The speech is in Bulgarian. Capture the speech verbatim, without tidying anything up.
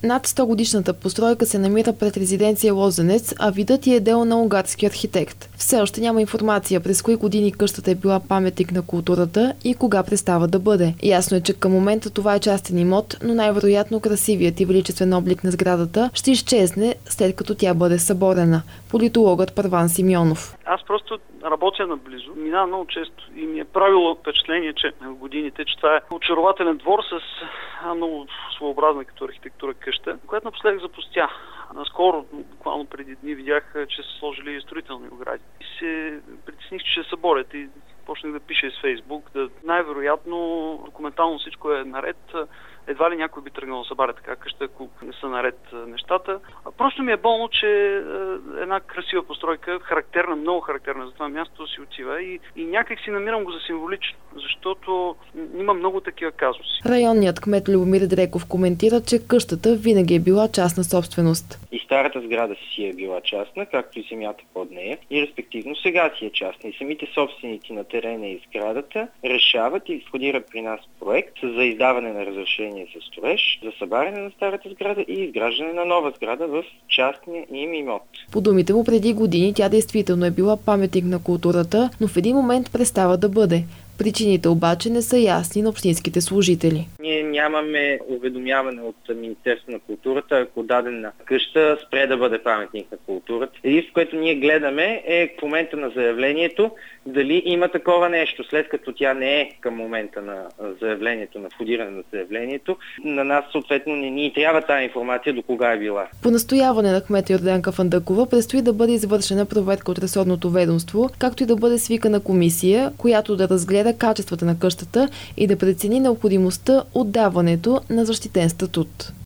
Над сто годишната постройка се намира пред резиденция Лозенец, а видът й е дело на унгарски архитект. Все още няма информация през кои години къщата е била паметник на културата и кога престава да бъде. Ясно е, че към момента това е частен имот, но най-вероятно красивият и величествен облик на сградата ще изчезне, след като тя бъде съборена. Политологът Първан Симеонов. Аз просто работя наблизо, минавам много често и ми е правило впечатление, че в годините, че това е очарователен двор с много своеобразна като архитектура къща, която напоследък запустя. Наскоро, буквално преди дни, видях, че са сложили строителни огради. И се притесних, че ще съборят и почнах да пиша из Фейсбук. Да най-вероятно документално всичко е наред. Едва ли някой би тръгнал да събаря така къща, ако не са наред нещата. Просто ми е болно, че една красива постройка, характерна, много характерна за това място, си отива и, и някак си намирам го за символично, защото има много такива казуси. Районният кмет Любомир Дреков коментира, че къщата винаги е била частна собственост. И старата сграда си е била частна, както и земята под нея, и респективно сега си е частна. И самите собственици на терена и сградата решават и входират при нас проект за издаване на разрешение за строеж, за събаряне на старата сграда и изграждане на нова сграда в частния им имот. По думите му, преди години тя действително е била паметник на културата, но в един момент престава да бъде. Причините обаче не са ясни на общинските служители. Ние нямаме уведомяване от Министерството на културата, ако дадена къща спре да бъде паметник на културата. Единството, което ние гледаме е в момента на заявлението дали има такова нещо. След като тя не е към момента на заявлението, на входиране на заявлението, на нас съответно не ни трябва тази информация до кога е била. По настояване на кмет Йорданка Фандъкова предстои да бъде извършена проверка от ресорното ведомство, както и да бъде свикана комисия, която да разгледа качествата на къщата и да прецени необходимостта от даването на защитен статут.